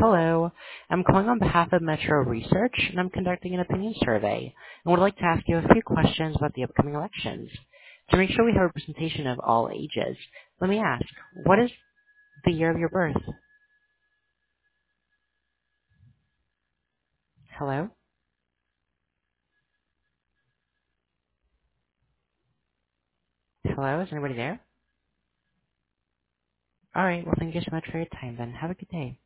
Hello. I'm calling on behalf of Metro Research, and I'm conducting an opinion survey and would like to ask you a few questions about the upcoming elections. To make sure we have representation of all ages, let me ask, what is the year of your birth? Hello? Hello? Is anybody there? All right. Well, thank you so much for your time then. Have a good day.